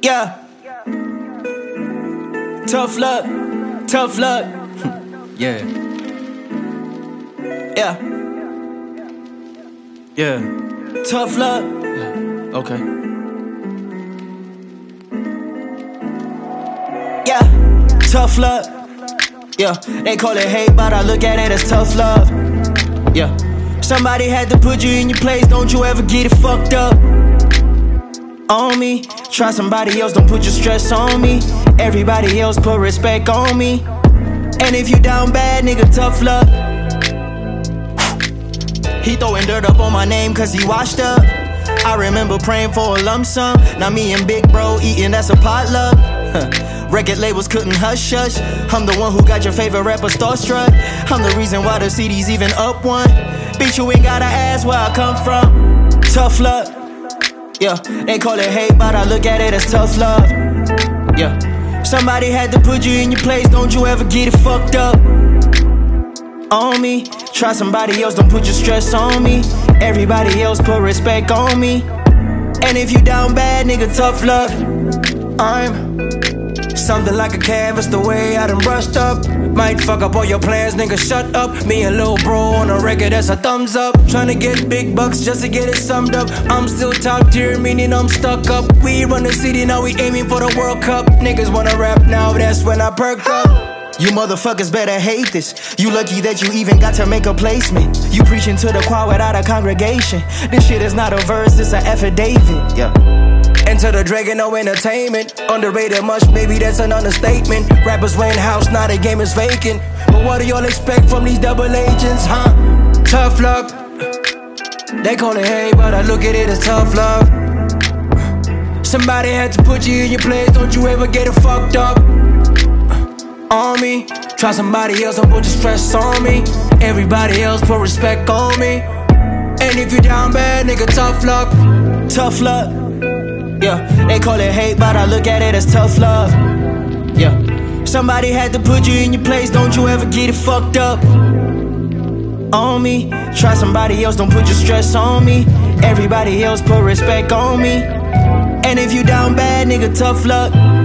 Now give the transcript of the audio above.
Yeah. Tough luck, tough luck. Yeah. Yeah. Yeah. Tough luck. Yeah. Okay. Yeah. Tough luck. Yeah. They call it hate, but I look at it as tough love. Yeah. Somebody had to put you in your place. Don't you ever get it fucked up on me. Try somebody else, don't put your stress on me. Everybody else put respect on me. And if you down bad, nigga, tough luck. He throwing dirt up on my name cause he washed up. I remember praying for a lump sum. Now me and big bro eating, that's a potluck. Record labels couldn't hush hush. I'm the one who got your favorite rapper starstruck. I'm the reason why the CD's even up one. Bitch, you ain't gotta ask where I come from. Tough luck. Yeah, they call it hate, but I look at it as tough love. Yeah, somebody had to put you in your place. Don't you ever get it fucked up on me. Try somebody else, don't put your stress on me. Everybody else put respect on me. And if you down bad, nigga, tough luck. I'm something like a canvas, the way I done brushed up. Might fuck up all your plans, nigga, shut up. Me and lil' bro on a record, that's a thumbs up. Tryna get big bucks just to get it summed up. I'm still top tier, meaning I'm stuck up. We run the city, now we aiming for the World Cup. Niggas wanna rap now, that's when I perk up. You motherfuckers better hate this. You lucky that you even got to make a placement. You preaching to the choir without a congregation. This shit is not a verse, it's an affidavit. Yeah. Enter the dragon, no entertainment. Underrated much, maybe that's an understatement. Rappers rent house, now the game is vacant. But what do y'all expect from these double agents, huh? Tough luck. They call it hate, but I look at it as tough love. Somebody had to put you in your place. Don't you ever get it fucked up on me. Try somebody else, don't put your stress on me. Everybody else put respect on me. And if you down bad, nigga, tough luck. Tough luck. Yeah, they call it hate, but I look at it as tough love. Yeah, somebody had to put you in your place. Don't you ever get it fucked up on me. Try somebody else, don't put your stress on me. Everybody else put respect on me. And if you down bad, nigga, tough luck.